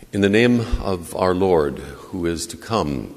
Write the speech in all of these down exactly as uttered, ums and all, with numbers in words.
In the name of our Lord, who is to come.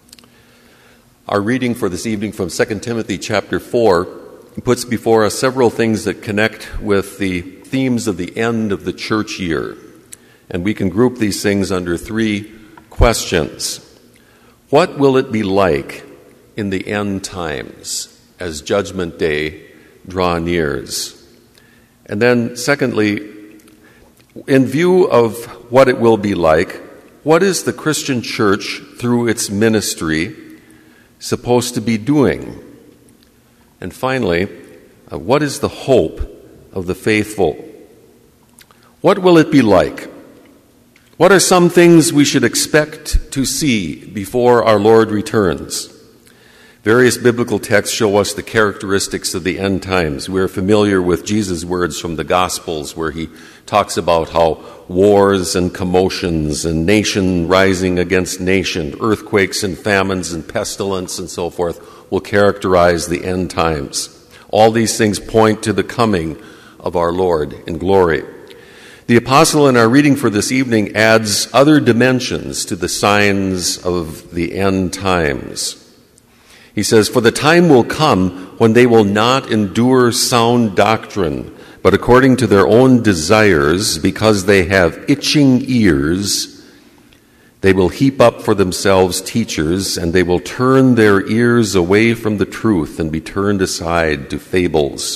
Our reading for this evening from Second Timothy chapter four puts before us several things that connect with the themes of the end of the church year. And we can group these things under three questions. What will it be like in the end times as Judgment Day draw nears? And then secondly, in view of what it will be like, what is the Christian church through its ministry supposed to be doing? And finally, uh, what is the hope of the faithful? What will it be like? What are some things we should expect to see before our Lord returns? Various biblical texts show us the characteristics of the end times. We are familiar with Jesus' words from the Gospels where he talks about how wars and commotions and nation rising against nation, earthquakes and famines and pestilence and so forth will characterize the end times. All these things point to the coming of our Lord in glory. The apostle in our reading for this evening adds other dimensions to the signs of the end times. He says, "For the time will come when they will not endure sound doctrine, but according to their own desires, because they have itching ears, they will heap up for themselves teachers, and they will turn their ears away from the truth and be turned aside to fables."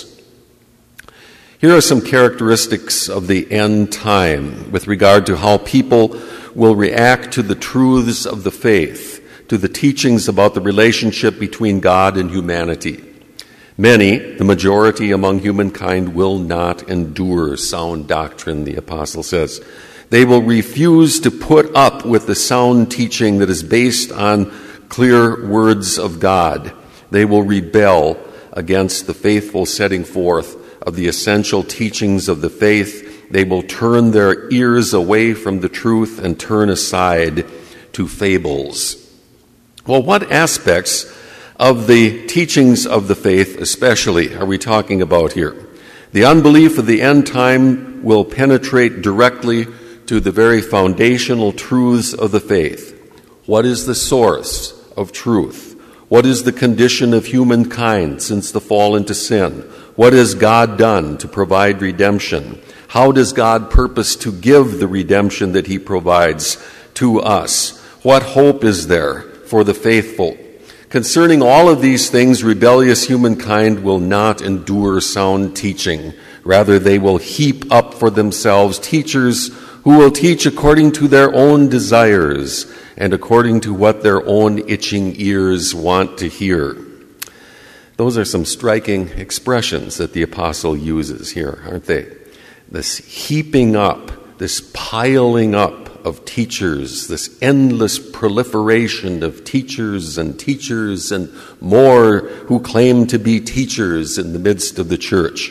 Here are some characteristics of the end time with regard to how people will react to the truths of the faith, to the teachings about the relationship between God and humanity. Many, the majority among humankind, will not endure sound doctrine, the apostle says. They will refuse to put up with the sound teaching that is based on clear words of God. They will rebel against the faithful setting forth of the essential teachings of the faith. They will turn their ears away from the truth and turn aside to fables. Well, what aspects of the teachings of the faith especially are we talking about here? The unbelief of the end time will penetrate directly to the very foundational truths of the faith. What is the source of truth? What is the condition of humankind since the fall into sin? What has God done to provide redemption? How does God purpose to give the redemption that he provides to us? What hope is there for the faithful? Concerning all of these things, rebellious humankind will not endure sound teaching. Rather, they will heap up for themselves teachers who will teach according to their own desires and according to what their own itching ears want to hear. Those are some striking expressions that the apostle uses here, aren't they? This heaping up, this piling up of teachers, this endless proliferation of teachers and teachers and more who claim to be teachers in the midst of the church.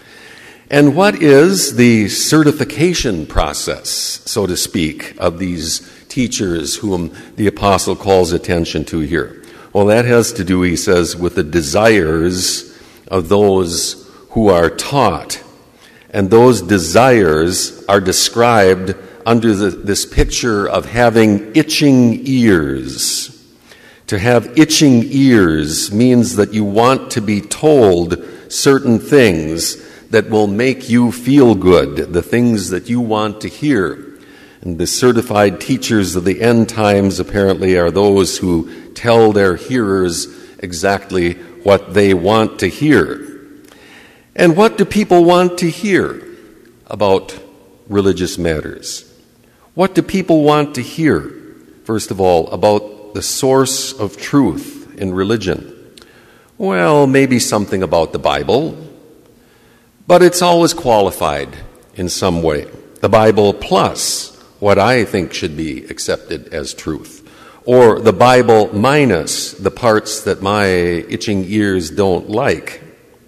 And what is the certification process, so to speak, of these teachers whom the apostle calls attention to here? Well, that has to do, he says, with the desires of those who are taught. And those desires are described under the, this picture of having itching ears. To have itching ears means that you want to be told certain things that will make you feel good, the things that you want to hear. And the certified teachers of the end times apparently are those who tell their hearers exactly what they want to hear. And what do people want to hear about religious matters? What do people want to hear, first of all, about the source of truth in religion? Well, maybe something about the Bible, but it's always qualified in some way. The Bible plus what I think should be accepted as truth, or the Bible minus the parts that my itching ears don't like.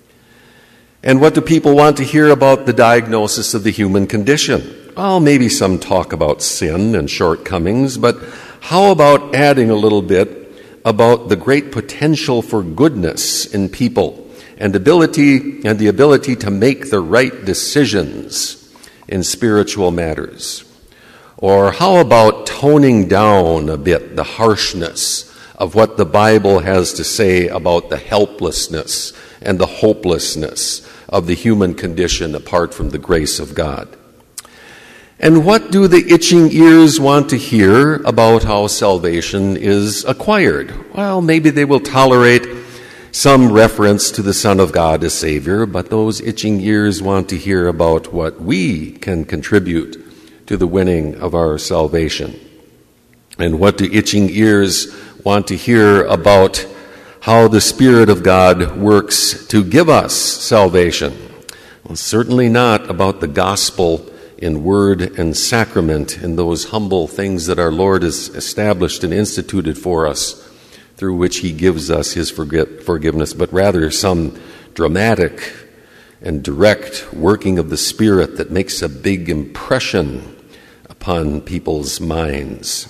And what do people want to hear about the diagnosis of the human condition? Well, maybe some talk about sin and shortcomings, but how about adding a little bit about the great potential for goodness in people and ability and the ability to make the right decisions in spiritual matters? Or how about toning down a bit the harshness of what the Bible has to say about the helplessness and the hopelessness of the human condition apart from the grace of God? And what do the itching ears want to hear about how salvation is acquired? Well, maybe they will tolerate some reference to the Son of God as Savior, but those itching ears want to hear about what we can contribute to the winning of our salvation. And what do itching ears want to hear about how the Spirit of God works to give us salvation? Well, certainly not about the gospel in word and sacrament, in those humble things that our Lord has established and instituted for us, through which he gives us his forgiveness, but rather some dramatic and direct working of the Spirit that makes a big impression upon people's minds.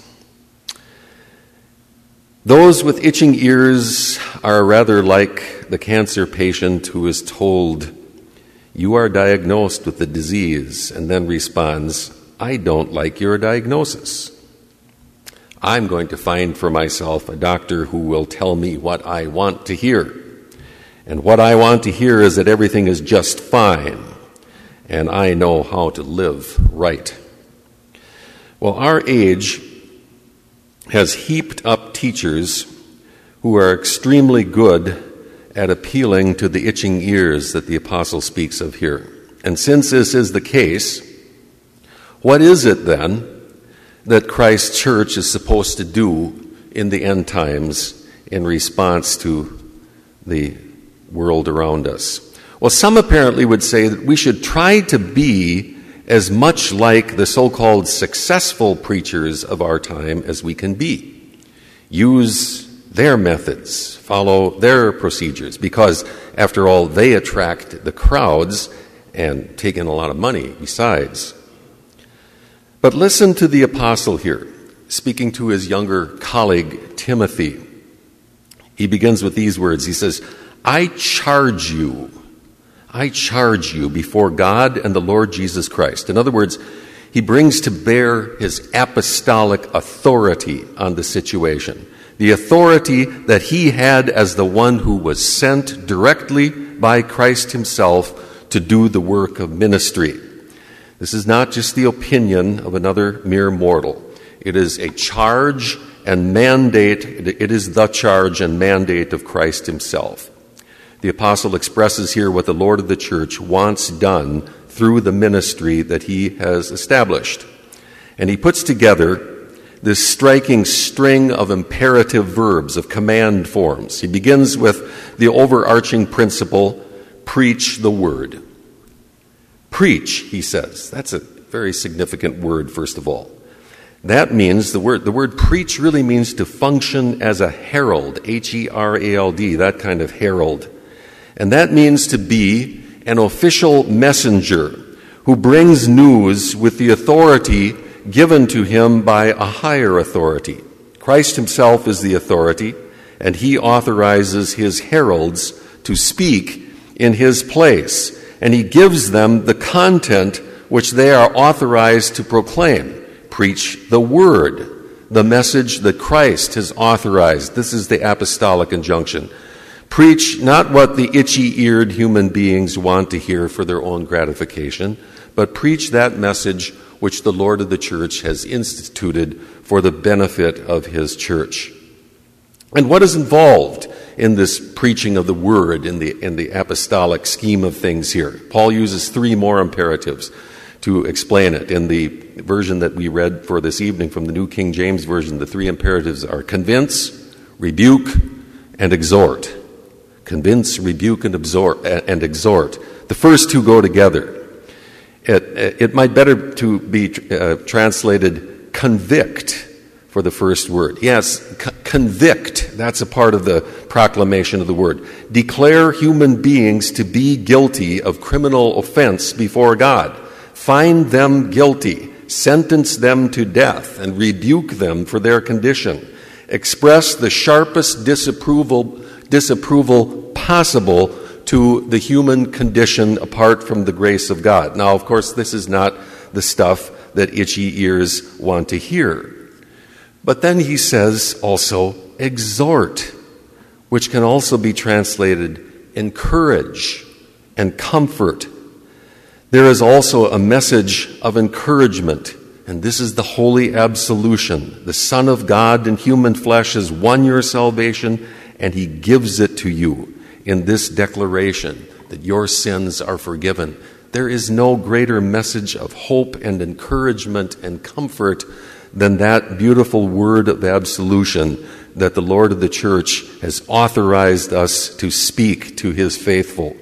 Those with itching ears are rather like the cancer patient who is told, "You are diagnosed with the disease," and then responds, "I don't like your diagnosis. I'm going to find for myself a doctor who will tell me what I want to hear. And what I want to hear is that everything is just fine, and I know how to live right." Well, our age has heaped up teachers who are extremely good at appealing to the itching ears that the apostle speaks of here. And since this is the case, what is it then that Christ's church is supposed to do in the end times in response to the world around us? Well, some apparently would say that we should try to be as much like the so-called successful preachers of our time as we can be. Use their methods, follow their procedures, because, after all, they attract the crowds and take in a lot of money besides. But listen to the apostle here, speaking to his younger colleague, Timothy. He begins with these words. He says, "I charge you, I charge you before God and the Lord Jesus Christ." In other words, he brings to bear his apostolic authority on the situation. The authority that he had as the one who was sent directly by Christ himself to do the work of ministry. This is not just the opinion of another mere mortal. It is a charge and mandate. It is the charge and mandate of Christ himself. The apostle expresses here what the Lord of the church wants done through the ministry that he has established. And he puts together this striking string of imperative verbs, of command forms. He begins with the overarching principle, preach the word. Preach, he says. That's a very significant word, first of all. That means, the word the word preach really means to function as a herald, H E R A L D, that kind of herald. And that means to be an official messenger who brings news with the authority given to him by a higher authority. Christ himself is the authority, and he authorizes his heralds to speak in his place, and he gives them the content which they are authorized to proclaim. Preach the word, the message that Christ has authorized. This is the apostolic injunction. Preach not what the itchy-eared human beings want to hear for their own gratification, but preach that message which the Lord of the church has instituted for the benefit of his church. And what is involved in this preaching of the word in the, in the apostolic scheme of things here? Paul uses three more imperatives to explain it. In the version that we read for this evening from the New King James Version, the three imperatives are convince, rebuke, and exhort. Convince, rebuke, and, absor- and exhort. The first two go together. It, it might better to be uh, translated convict for the first word. Yes, c- convict, that's a part of the proclamation of the word. Declare human beings to be guilty of criminal offense before God. Find them guilty, sentence them to death, and rebuke them for their condition. Express the sharpest disapproval, disapproval possible to the human condition apart from the grace of God. Now, of course, this is not the stuff that itchy ears want to hear. But then he says also, exhort, which can also be translated encourage and comfort. There is also a message of encouragement, and this is the holy absolution. The Son of God in human flesh has won your salvation, and he gives it to you in this declaration that your sins are forgiven. There is no greater message of hope and encouragement and comfort than that beautiful word of absolution that the Lord of the Church has authorized us to speak to his faithful.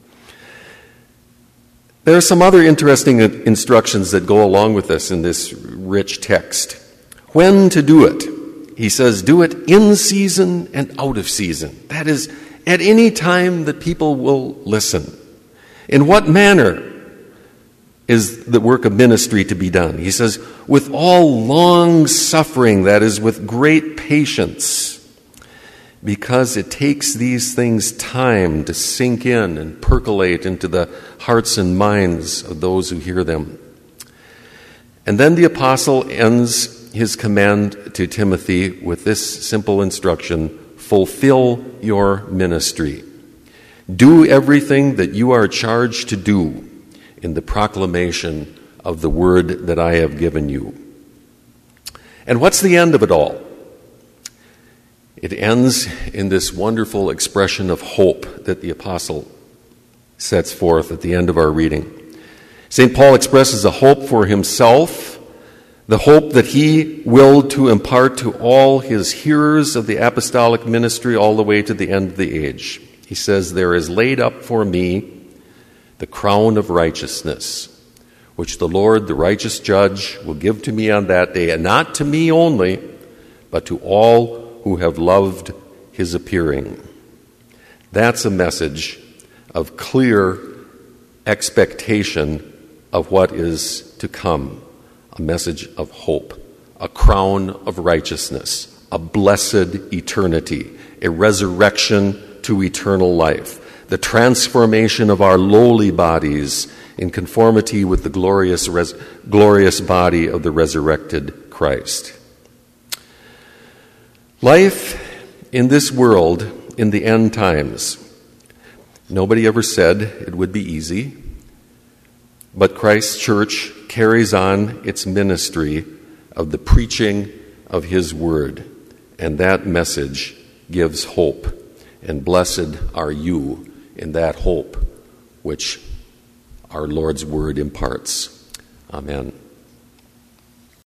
There are some other interesting instructions that go along with this in this rich text. When to do it. He says, do it in season and out of season. That is, at any time that people will listen. In what manner is the work of ministry to be done? He says, with all long suffering, that is, with great patience, because it takes these things time to sink in and percolate into the hearts and minds of those who hear them. And then the apostle ends his command to Timothy with this simple instruction: fulfill your ministry. Do everything that you are charged to do in the proclamation of the word that I have given you. And what's the end of it all? It ends in this wonderful expression of hope that the apostle sets forth at the end of our reading. Saint Paul expresses a hope for himself, the hope that he willed to impart to all his hearers of the apostolic ministry all the way to the end of the age. He says, there is laid up for me the crown of righteousness, which the Lord, the righteous judge, will give to me on that day, and not to me only, but to all who have loved his appearing. That's a message of clear expectation of what is to come, a message of hope, a crown of righteousness, a blessed eternity, a resurrection to eternal life, the transformation of our lowly bodies in conformity with the glorious, res- glorious body of the resurrected Christ. Life in this world in the end times. Nobody ever said it would be easy, but Christ's church carries on its ministry of the preaching of his word, and that message gives hope. And blessed are you in that hope which our Lord's word imparts. Amen.